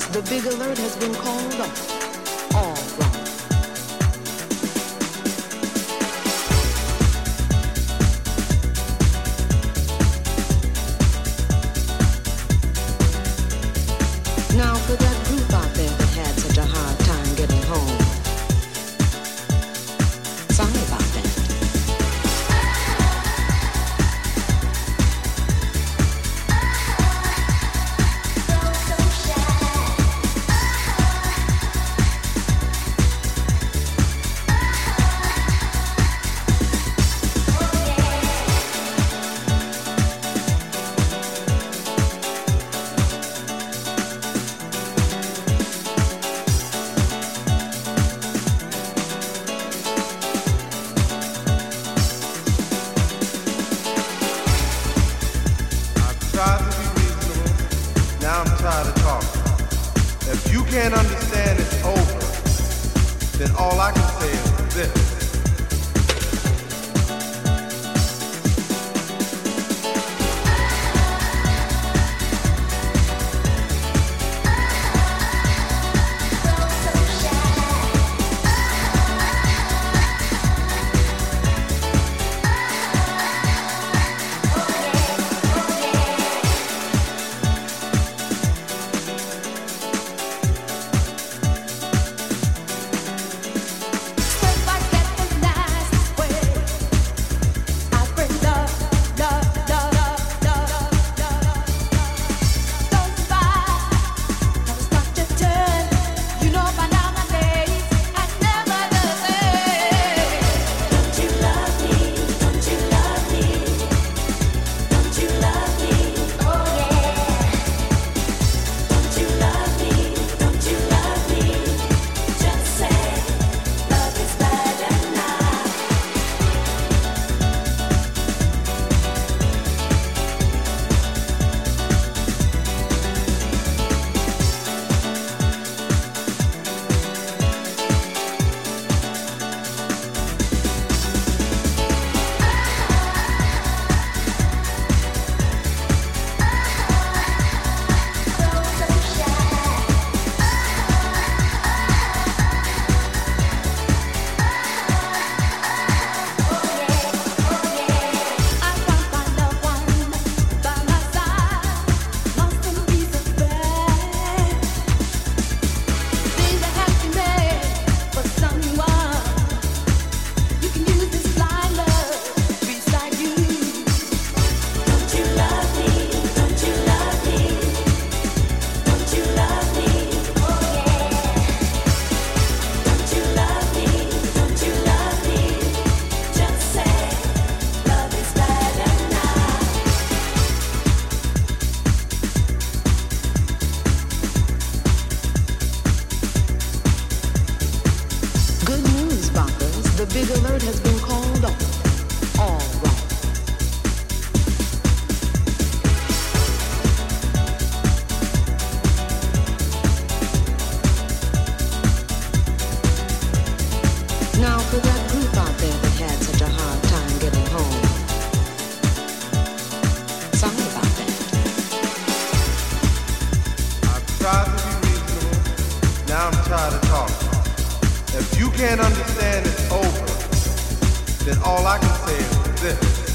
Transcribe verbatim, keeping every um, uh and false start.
The big alert has been called off. All wrong. Now for that group out there that had such a hard time getting home. Sorry about that. Can't understand it's over, then all I can say is this. Big alert has been called off. All wrong. Now for that group out there that had such a hard time getting home. Sorry about that. I've tried to be reasonable. Now I'm tired of talking. If you can't understand it's over, then all I can say is this.